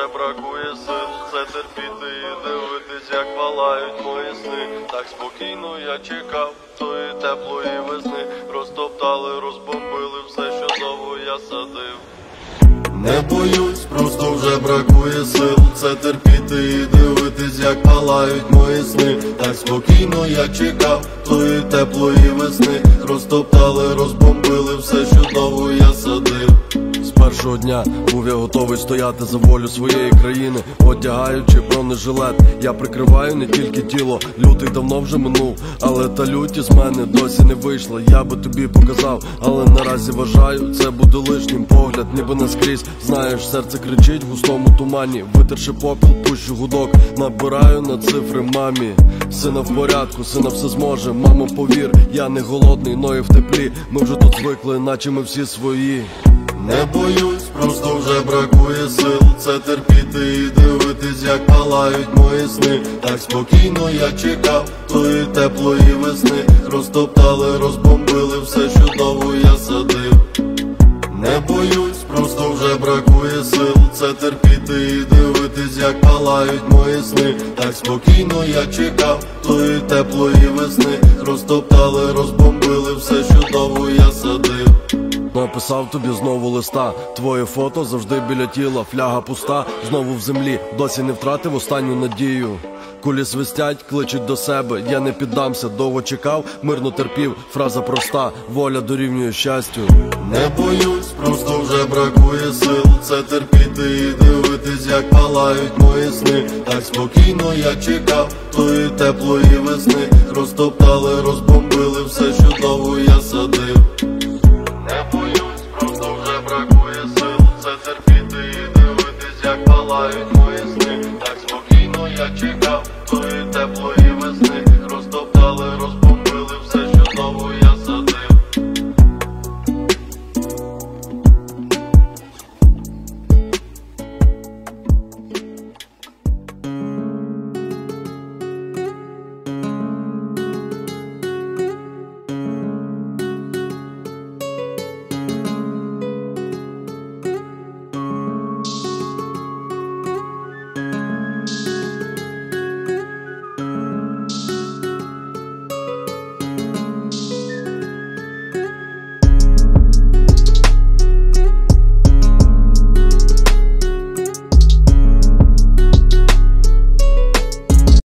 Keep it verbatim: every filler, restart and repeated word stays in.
бракує сил це терпіти і дивитись, як палають мої сни. Так спокійно я чекав тої теплої весни. Розтоптали, розбомбили все, що довго я садив. Не боюсь, просто вже бракує сил це терпіти і дивитись, як палають мої сни. Так спокійно я чекав тої теплої весни. Розтоптали, розбомбили все, що довго я садив. З першого дня був я готовий стояти за волю своєї країни. Одягаючи бронежилет, я прикриваю не тільки тіло. Лютий давно вже минув, але та лютість з мене досі не вийшла. Я би тобі показав, але наразі вважаю, це буде лишнім. Погляд ніби наскрізь, знаєш, серце кричить в густому тумані. Витерши попіл, пущу гудок, набираю на цифри мамі. Сина в порядку, сина все зможе. Мамо, повір, я не голодний, но і в теплі. Ми вже тут звикли, наче ми всі свої. Не боюсь, просто вже бракує сил це терпіти і дивитись, як палають мої сни. Так спокійно я чекав тої теплої весни. Розтоптали, розбомбили все, що довго я садив. Не боюсь, просто вже бракує сил це терпіти і дивитись, як палають мої сни. Так спокійно я чекав тої теплої весни. Розтоптали, розбомбили все, що довго я садив. Написав тобі знову листа, твоє фото завжди біля тіла. Фляга пуста, знову в землі, досі не втратив останню надію. Кулі свистять, кличуть до себе, я не піддамся, довго чекав, мирно терпів. Фраза проста, воля дорівнює щастю. Не боюсь, просто вже бракує сил це терпіти і дивитись, як палають мої сни. Так спокійно я чекав тої теплої весни. Розтоптали, розбомбили все, що довго